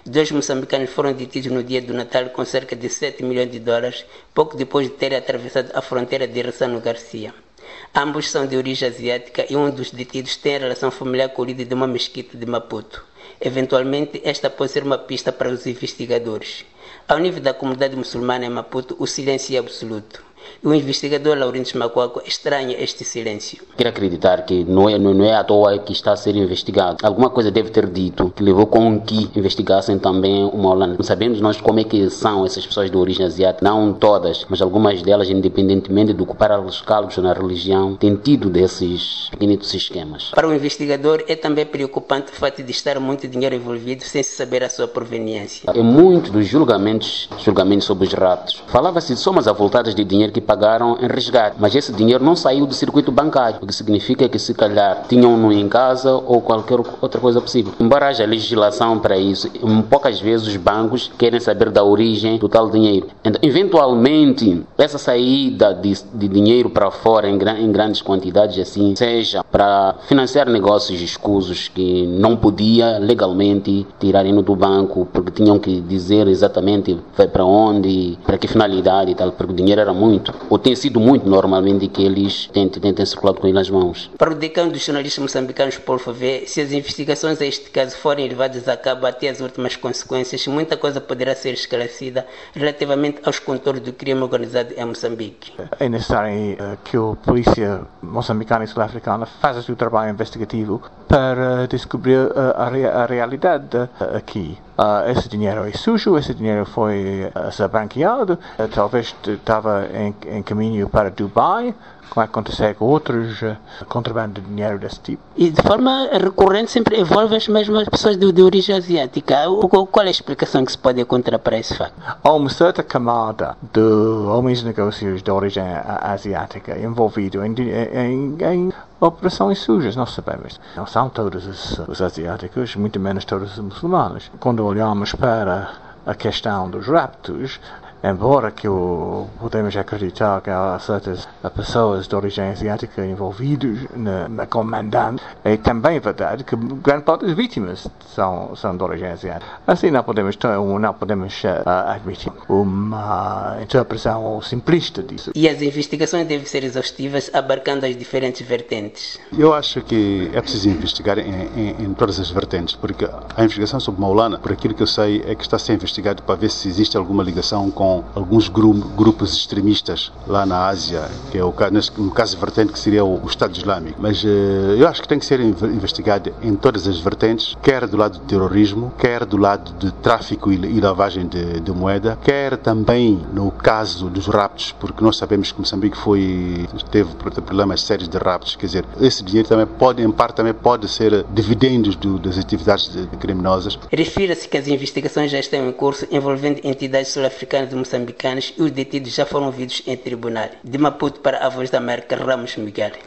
2 moçambicanos foram detidos no dia do Natal com cerca de 7 milhões de dólares, pouco depois de terem atravessado a fronteira de Ressano Garcia. Ambos são de origem asiática e um dos detidos tem relação familiar com o líder de uma mesquita de Maputo. Eventualmente, esta pode ser uma pista para os investigadores. Ao nível da comunidade muçulmana em Maputo, o silêncio é absoluto. E o investigador Laurindo Macuaco estranha este silêncio. Quero acreditar que não é à toa que está a ser investigado. Alguma coisa deve ter dito que levou com que investigassem também o Maulana. Não sabemos nós como é que são essas pessoas de origem asiática. Não todas, mas algumas delas, independentemente de ocupar os cargos na religião, têm tido desses pequenitos esquemas. Para o investigador é também preocupante o fato de estar muito dinheiro envolvido sem se saber a sua proveniência. É muito dos julgamentos sobre os raptos. Falava-se de somas avultadas de dinheiro que pagaram em resgate, mas esse dinheiro não saiu do circuito bancário, o que significa que se calhar tinham-no em casa ou qualquer outra coisa possível. Embora haja legislação para isso, poucas vezes os bancos querem saber da origem do tal dinheiro. Então, eventualmente, essa saída de dinheiro para fora em grandes quantidades, assim, seja para financiar negócios escusos que não podia legalmente tirarem do banco, porque tinham que dizer exatamente vai para onde, para que finalidade e tal, porque o dinheiro era muito, ou tem sido muito normalmente que eles têm circulado com ele nas mãos. Para o decano dos jornalistas moçambicanos, Paulo Favê, se as investigações a este caso forem levadas a cabo até as últimas consequências, muita coisa poderá ser esclarecida relativamente aos contornos do crime organizado em Moçambique. É necessário que a polícia moçambicana e sul-africana faça o seu trabalho investigativo para descobrir a realidade aqui. Esse dinheiro é sujo, esse dinheiro foi branqueado, talvez estava em caminho para Dubai, como acontece com outros contrabando de dinheiro desse tipo. E de forma recorrente sempre envolve as mesmas pessoas de origem asiática. Qual é a explicação que se pode encontrar para esse facto? Há uma certa camada de homens de negócios de origem asiática envolvido em operações sujas, nós sabemos. Não são todos os asiáticos, muito menos todos os muçulmanos. Quando olhamos para a questão dos raptos, embora que podemos acreditar que há certas pessoas de origem asiática envolvidas na comandante, é também verdade que grande parte das vítimas são de origem asiática. Assim não podemos admitir uma interpretação simplista disso. E as investigações devem ser exaustivas, abarcando as diferentes vertentes. Eu acho que é preciso investigar em todas as vertentes, porque a investigação sobre Maulana, por aquilo que eu sei, é que está a ser investigado para ver se existe alguma ligação com alguns grupos extremistas lá na Ásia, que é no caso vertente que seria o Estado Islâmico. Mas eu acho que tem que ser investigado em todas as vertentes, quer do lado do terrorismo, quer do lado de tráfico e lavagem de moeda, quer também no caso dos raptos, porque nós sabemos que Moçambique teve problemas sérios de raptos, quer dizer, esse dinheiro também pode ser dividendos das atividades criminosas. Refira-se que as investigações já estão em curso envolvendo entidades sul-africanas e moçambicanas e os detidos já foram ouvidos em tribunal. De Maputo para a Voz da América, Ramos Miguel.